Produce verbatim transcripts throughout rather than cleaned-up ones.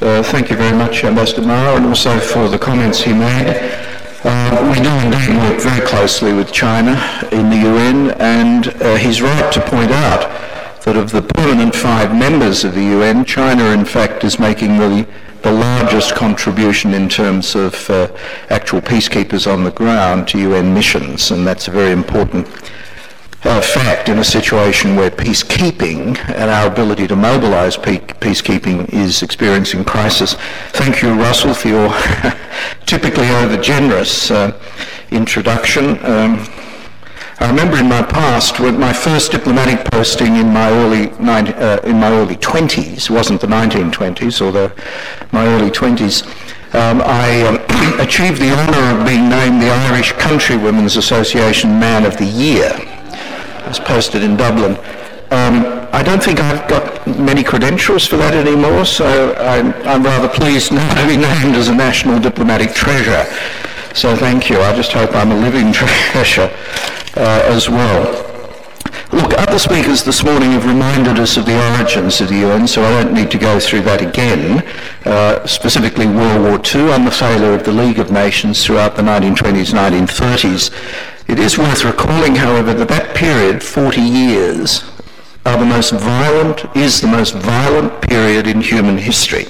Uh, thank you very much, Ambassador Maher, and also for the comments he made. Uh, we do indeed work very closely with China in the U N, and uh, he's right to point out that of the permanent five members of the U N, China in fact is making the, the largest contribution in terms of uh, actual peacekeepers on the ground to U N missions, and that's a very important uh, fact in a situation where peacekeeping and our ability to mobilise pe- peacekeeping is experiencing crisis. Thank you, Russell, for your typically over-generous uh, introduction. Um, I remember in my past, when my first diplomatic posting in my early uh, in my early twenties, wasn't the nineteen twenties, although my early twenties, um, I um, achieved the honour of being named the Irish Countrywomen's Association Man of the Year. I was posted in Dublin. Um, I don't think I've got many credentials for that anymore, so I'm, I'm rather pleased now to be named as a national diplomatic treasure. So thank you. I just hope I'm a living treasure uh, as well. Look, other speakers this morning have reminded us of the origins of the U N, so I don't need to go through that again, uh, specifically World War Two and the failure of the League of Nations throughout the nineteen twenties, nineteen thirties. It is worth recalling, however, that that period, forty years, are the most violent, is the most violent period in human history.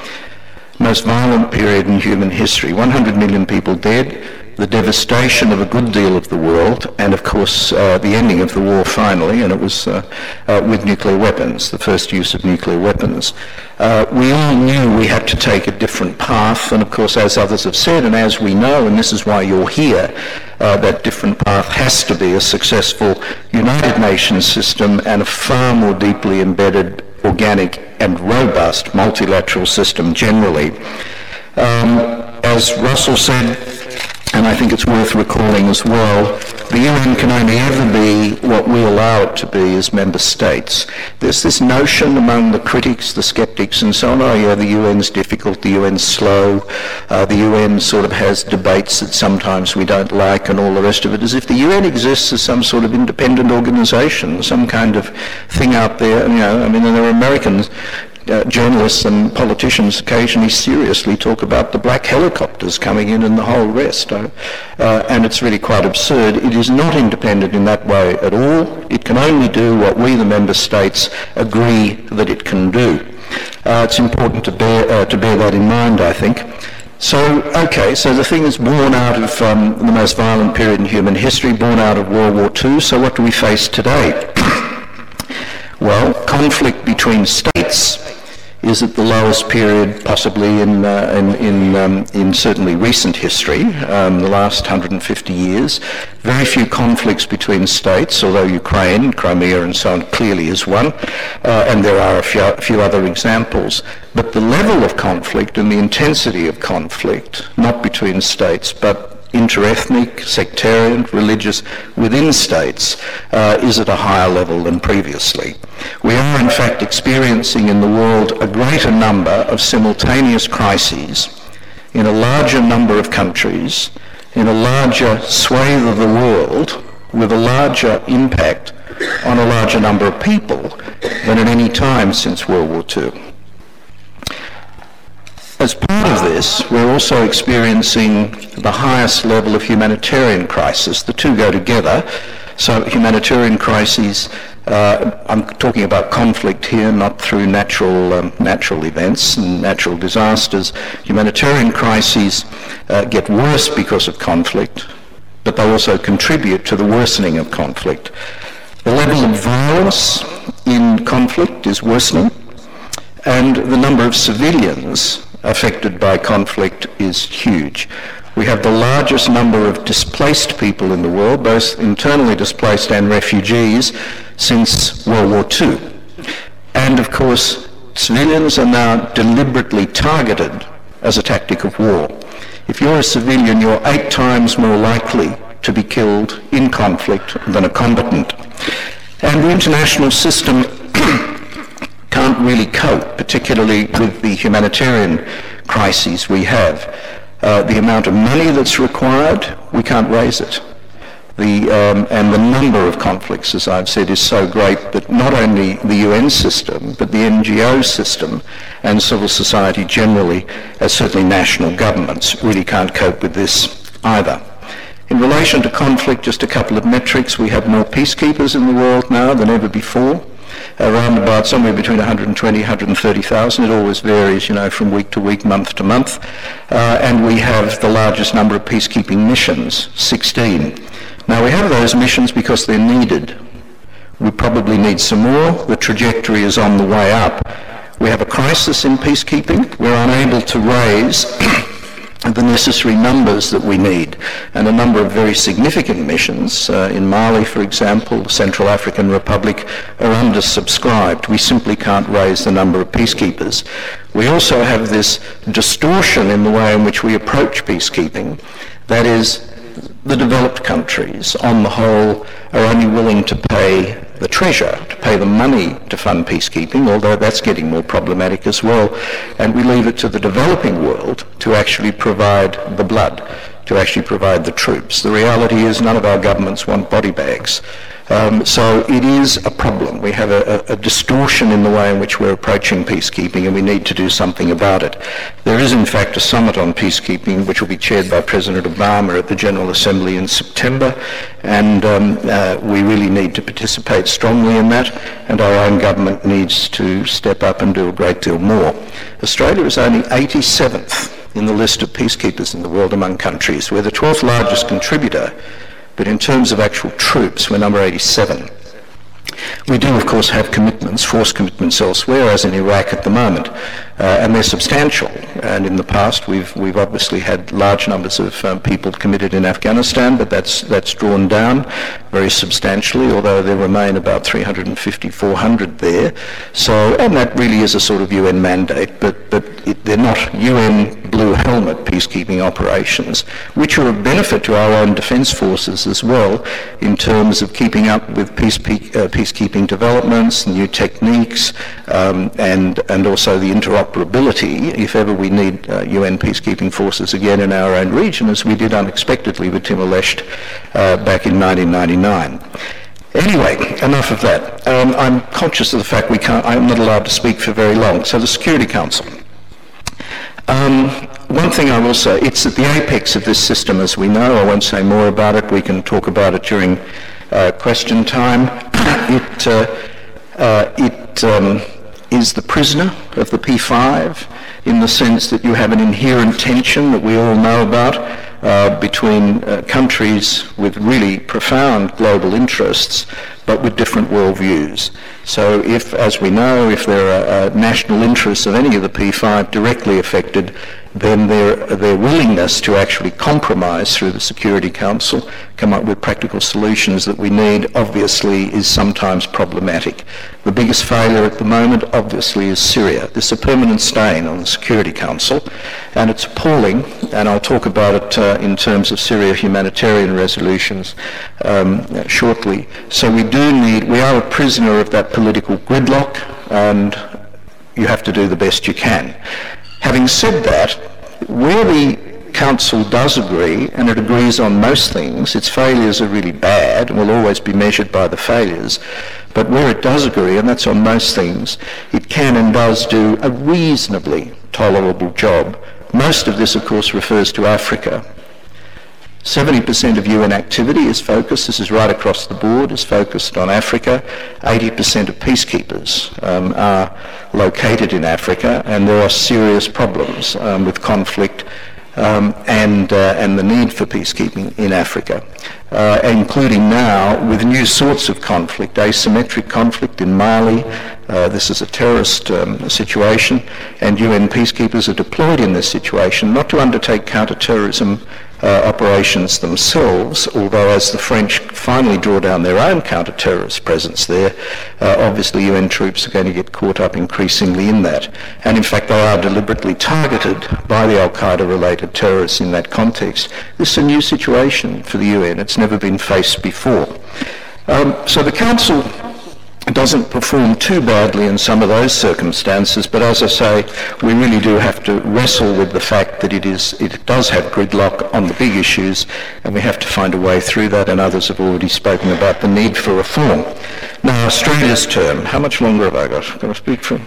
Most violent period in human history. one hundred million people dead, the devastation of a good deal of the world, and of course uh, the ending of the war finally, and it was uh, uh, with nuclear weapons, the first use of nuclear weapons. Uh, we all knew we had to take a different path, and of course, as others have said, and as we know, and this is why you're here, uh, that different path has to be a successful United Nations system and a far more deeply embedded, organic and robust multilateral system generally. Um, as Russell said, and I think it's worth recalling as well, the U N can only ever be what we allow it to be as member states. There's this notion among the critics, the skeptics and so on, oh yeah, the U N's difficult, the U N's slow, uh, the U N sort of has debates that sometimes we don't like and all the rest of it, as if the U N exists as some sort of independent organisation, some kind of thing out there. You know, I mean, there are Americans, Uh, journalists and politicians occasionally seriously talk about the black helicopters coming in and the whole rest. Uh, uh, and it's really quite absurd. It is not independent in that way at all. It can only do what we, the member states, agree that it can do. Uh, it's important to bear, uh, to bear that in mind, I think. So, okay, so the thing is born out of um, the most violent period in human history, born out of World War Two. So what do we face today? Well, conflict between states is at the lowest period possibly in uh, in in, um, in certainly recent history, um, the last one hundred fifty years. Very few conflicts between states, although Ukraine, Crimea and so on clearly is one, uh, and there are a few, a few other examples. But the level of conflict and the intensity of conflict, not between states, but interethnic, sectarian, religious, within states, uh, is at a higher level than previously. We are in fact experiencing in the world a greater number of simultaneous crises in a larger number of countries, in a larger swathe of the world, with a larger impact on a larger number of people than at any time since World War Two. As part of this, we're also experiencing the highest level of humanitarian crisis. The two go together. So humanitarian crises, uh, I'm talking about conflict here, not through natural um, natural events and natural disasters. Humanitarian crises uh, get worse because of conflict, but they also contribute to the worsening of conflict. The level of violence in conflict is worsening, and the number of civilians affected by conflict is huge. We have the largest number of displaced people in the world, both internally displaced and refugees, since World War Two. And of course, civilians are now deliberately targeted as a tactic of war. If you're a civilian, you're eight times more likely to be killed in conflict than a combatant. And the international system can't really cope, particularly with the humanitarian crises we have. Uh, the amount of money that's required, we can't raise it. The, um, and the number of conflicts, as I've said, is so great that not only the U N system, but the N G O system and civil society generally, as certainly national governments, really can't cope with this either. In relation to conflict, just a couple of metrics. We have more peacekeepers in the world now than ever before. Around about somewhere between one hundred twenty, one hundred thirty thousand. It always varies, you know, from week to week, month to month. Uh, and we have the largest number of peacekeeping missions, sixteen. Now, we have those missions because they're needed. We probably need some more. The trajectory is on the way up. We have a crisis in peacekeeping. We're unable to raise the necessary numbers that we need. And a number of very significant missions, uh, in Mali, for example, the Central African Republic, are undersubscribed. We simply can't raise the number of peacekeepers. We also have this distortion in the way in which we approach peacekeeping. That is, the developed countries, on the whole, are only willing to pay the treasure, to pay the money to fund peacekeeping, although that's getting more problematic as well. And we leave it to the developing world to actually provide the blood, to actually provide the troops. The reality is none of our governments want body bags. Um, so it is a problem. We have a, a, a distortion in the way in which we're approaching peacekeeping, and we need to do something about it. There is, in fact, a summit on peacekeeping, which will be chaired by President Obama at the General Assembly in September, and um, uh, we really need to participate strongly in that, and our own government needs to step up and do a great deal more. Australia is only eighty-seventh in the list of peacekeepers in the world among countries. We're the twelfth largest contributor, but in terms of actual troops, we're number eighty-seven. We do, of course, have commitments, force commitments elsewhere, as in Iraq at the moment, uh, and they're substantial. And in the past, we've we've obviously had large numbers of um, people committed in Afghanistan, but that's that's drawn down very substantially, although there remain about three hundred fifty, four hundred there. So, and that really is a sort of U N mandate, but but it, they're not U N blue helmet peacekeeping operations, which are of benefit to our own defence forces as well, in terms of keeping up with peace, uh, peacekeeping developments, new techniques, um, and and also the interoperability, if ever we need uh, U N peacekeeping forces again in our own region, as we did unexpectedly with Timor-Leste uh, back in nineteen ninety-nine. Anyway, enough of that. Um, I'm conscious of the fact we can't, I'm not allowed to speak for very long. So the Security Council. Um, one thing I will say, it's at the apex of this system, as we know. I won't say more about it. We can talk about it during uh, question time. it uh, uh, it um, is the prisoner of the P five, in the sense that you have an inherent tension that we all know about uh, between uh, countries with really profound global interests, but with different worldviews. So if, as we know, if there are uh, national interests of any of the P five directly affected, then their, their willingness to actually compromise through the Security Council, come up with practical solutions that we need, obviously is sometimes problematic. The biggest failure at the moment, obviously, is Syria. There's a permanent stain on the Security Council, and it's appalling, and I'll talk about it uh, in terms of Syria humanitarian resolutions um, shortly. So we do need, we are a prisoner of that political gridlock, and you have to do the best you can. Having said that, where the Council does agree, and it agrees on most things, its failures are really bad and will always be measured by the failures, but where it does agree, and that's on most things, it can and does do a reasonably tolerable job. Most of this, of course, refers to Africa. seventy percent of U N activity is focused, this is right across the board, is focused on Africa. eighty percent of peacekeepers um, are located in Africa, and there are serious problems um, with conflict um, and, uh, and the need for peacekeeping in Africa, uh, including now with new sorts of conflict, asymmetric conflict in Mali. Uh, this is a terrorist um, situation, and U N peacekeepers are deployed in this situation not to undertake counter-terrorism Uh, operations themselves, although as the French finally draw down their own counter-terrorist presence there, uh, obviously U N troops are going to get caught up increasingly in that. And in fact, they are deliberately targeted by the Al-Qaeda-related terrorists in that context. This is a new situation for the U N. It's never been faced before. Um, so the Council doesn't perform too badly in some of those circumstances, but as I say, we really do have to wrestle with the fact that it is it does have gridlock on the big issues, and we have to find a way through that, and others have already spoken about the need for reform. Now, Australia's term, how much longer have I got? I've got to speak for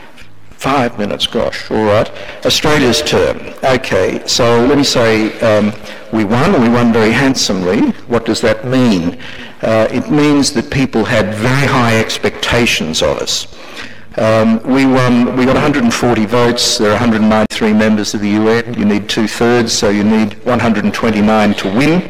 five minutes, gosh, all right. Australia's term, okay, so let me say um, we won, and we won very handsomely. What does that mean? Uh, it means that people had very high expectations of us. Um, we won, we got one hundred forty votes. There are one hundred ninety-three members of the U N. You need two-thirds, so you need one hundred twenty-nine to win.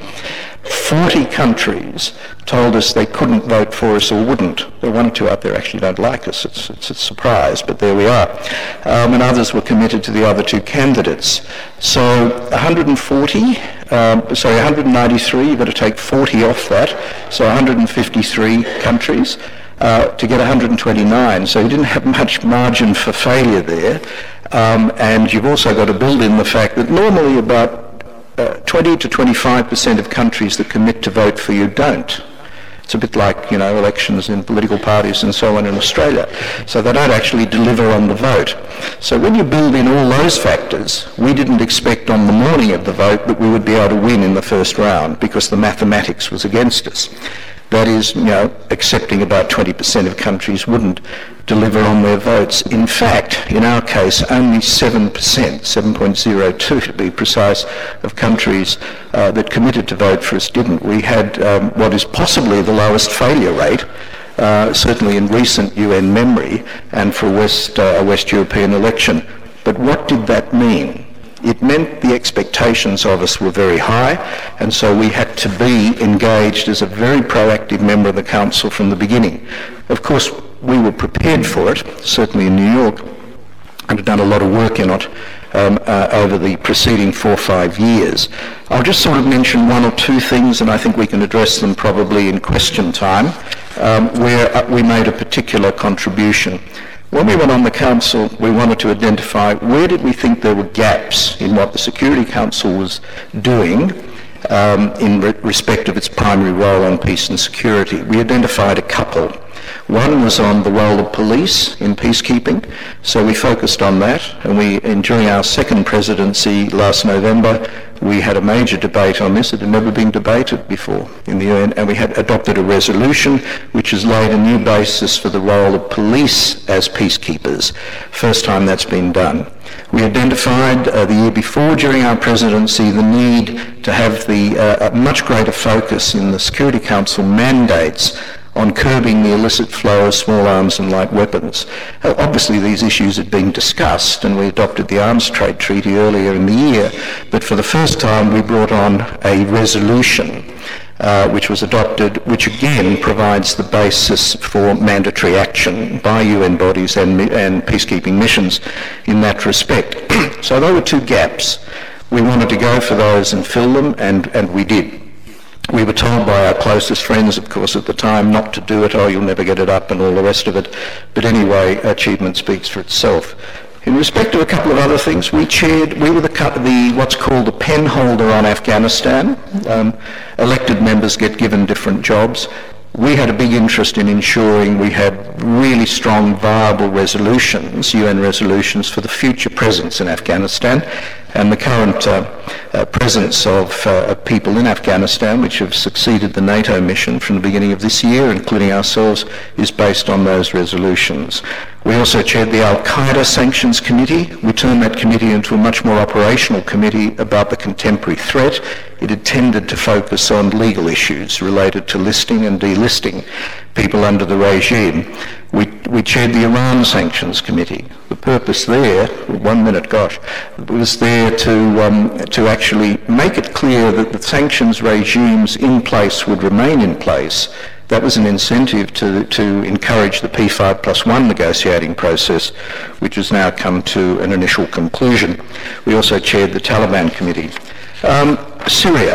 forty countries told us they couldn't vote for us or wouldn't. There are one or two out there actually don't like us. It's, it's a surprise, but there we are. Um, and others were committed to the other two candidates. So one hundred forty, um, sorry, one hundred ninety-three, you've got to take forty off that, so one hundred fifty-three countries uh, to get one hundred twenty-nine. So you didn't have much margin for failure there. Um, and you've also got to build in the fact that normally about Uh, twenty to twenty-five percent of countries that commit to vote for you don't. It's a bit like, you know, elections in political parties and so on in Australia. So they don't actually deliver on the vote. So when you build in all those factors, we didn't expect on the morning of the vote that we would be able to win in the first round because the mathematics was against us. That is, you know, accepting about twenty percent of countries wouldn't deliver on their votes. In fact, in our case, only seven percent, seven point zero two to be precise, of countries uh, that committed to vote for us didn't. We had um, what is possibly the lowest failure rate, uh, certainly in recent U N memory, and for a West, uh, a West European election. But what did that mean? It meant the expectations of us were very high, and so we had to be engaged as a very proactive member of the Council from the beginning. Of course, we were prepared for it, certainly in New York, and had done a lot of work in it um, uh, over the preceding four or five years. I'll just sort of mention one or two things, and I think we can address them probably in question time, um, where uh, we made a particular contribution. When we went on the Council, we wanted to identify where did we think there were gaps in what the Security Council was doing um, in re- respect of its primary role on peace and security. We identified a couple. One was on the role of police in peacekeeping, so we focused on that, and we, and during our second presidency last November, we had a major debate on this. It had never been debated before in the U N, and we had adopted a resolution which has laid a new basis for the role of police as peacekeepers. First time that's been done. We identified uh, the year before, during our presidency, the need to have the uh, a much greater focus in the Security Council mandates on curbing the illicit flow of small arms and light weapons. Uh, obviously these issues had been discussed, and we adopted the Arms Trade Treaty earlier in the year, but for the first time we brought on a resolution uh, which was adopted, which again provides the basis for mandatory action by U N bodies and, and peacekeeping missions in that respect. So there were two gaps. We wanted to go for those and fill them, and, and we did. We were told by our closest friends, of course, at the time not to do it, oh, you'll never get it up and all the rest of it. But anyway, achievement speaks for itself. In respect of a couple of other things, we chaired, we were the, the what's called the pen holder on Afghanistan. Um, elected members get given different jobs. We had a big interest in ensuring we had really strong, viable resolutions, U N resolutions, for the future presence in Afghanistan. And the current uh, uh, presence of, uh, of people in Afghanistan, which have succeeded the NATO mission from the beginning of this year, including ourselves, is based on those resolutions. We also chaired the Al-Qaeda Sanctions Committee. We turned that committee into a much more operational committee about the contemporary threat. It had tended to focus on legal issues related to listing and delisting people under the regime. We, we chaired the Iran Sanctions Committee. The purpose there, one minute, gosh, was there to, um, to actually make it clear that the sanctions regimes in place would remain in place. That was an incentive to, to encourage the P five plus one negotiating process, which has now come to an initial conclusion. We also chaired the Taliban Committee. Um, Syria.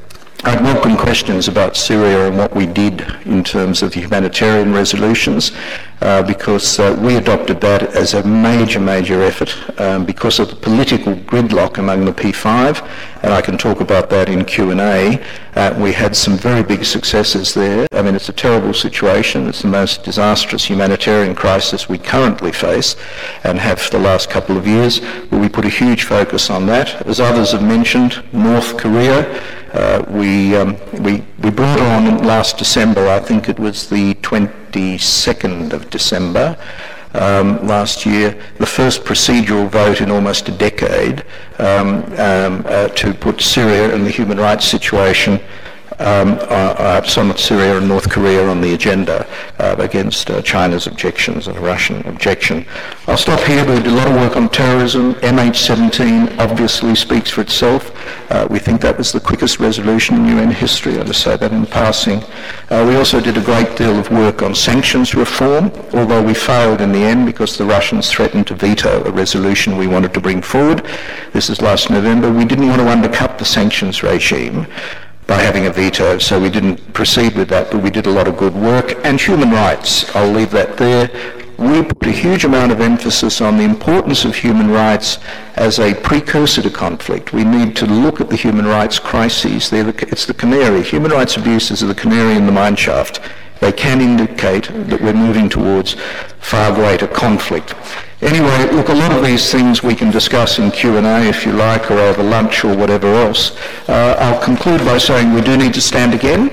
I'd welcome questions about Syria and what we did in terms of the humanitarian resolutions. uh, because uh, we adopted that as a major, major effort um, because of the political gridlock among the P five, and I can talk about that in Q and A. Uh, we had some very big successes there. I mean, it's a terrible situation. It's the most disastrous humanitarian crisis we currently face and have for the last couple of years, but we put a huge focus on that. As others have mentioned, North Korea, uh, we, um, we, we brought on last December, I think it was the twenty-second of December, Um, last year, the first procedural vote in almost a decade um, um, uh, to put Syria and the human rights situation, um, uh, uh, some of Syria and North Korea on the agenda uh, against uh, China's objections and a Russian objection. I'll stop here. We did a lot of work on terrorism. M H seventeen obviously speaks for itself. Uh, we think that was the quickest resolution in U N history. I'll just say that in passing. Uh, we also did a great deal of work on sanctions reform, although we failed in the end because the Russians threatened to veto a resolution we wanted to bring forward. This is last November. We didn't want to undercut the sanctions regime by having a veto, so we didn't proceed with that, but we did a lot of good work. And human rights, I'll leave that there. We put a huge amount of emphasis on the importance of human rights as a precursor to conflict. We need to look at the human rights crises. They're the, it's the canary. Human rights abuses are the canary in the mine shaft. They can indicate that we're moving towards far greater conflict. Anyway, look, a lot of these things we can discuss in Q and A if you like, or over lunch or whatever else. Uh, I'll conclude by saying we do need to stand again.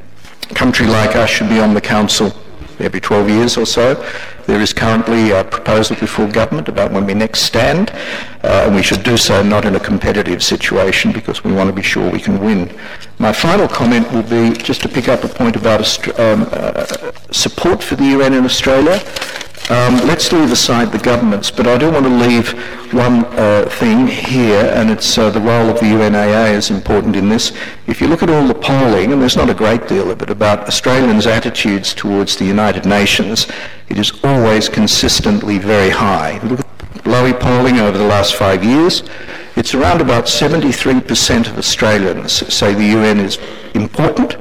A country like us should be on the Council every twelve years or so. There is currently a proposal before government about when we next stand, uh, and we should do so not in a competitive situation because we want to be sure we can win. My final comment will be just to pick up a point about um, uh, support for the U N in Australia. Um, let's leave aside the governments, but I do want to leave one uh, thing here, and it's uh, the role of the U N A A is important in this. If you look at all the polling, and there's not a great deal of it, about Australians' attitudes towards the United Nations, it is always consistently very high. Look at Lowy polling over the last five years. It's around about seventy-three percent of Australians say the U N is important,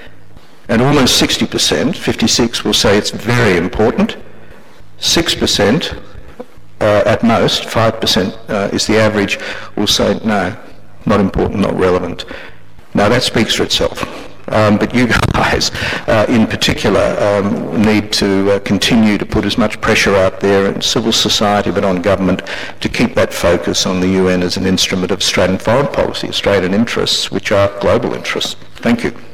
and almost sixty percent, fifty-six, will say it's very important. six percent uh, at most, five percent uh, is the average, will say no, not important, not relevant. Now that speaks for itself. Um, but you guys uh, in particular um, need to uh, continue to put as much pressure out there in civil society but on government to keep that focus on the U N as an instrument of Australian foreign policy, Australian interests, which are global interests. Thank you.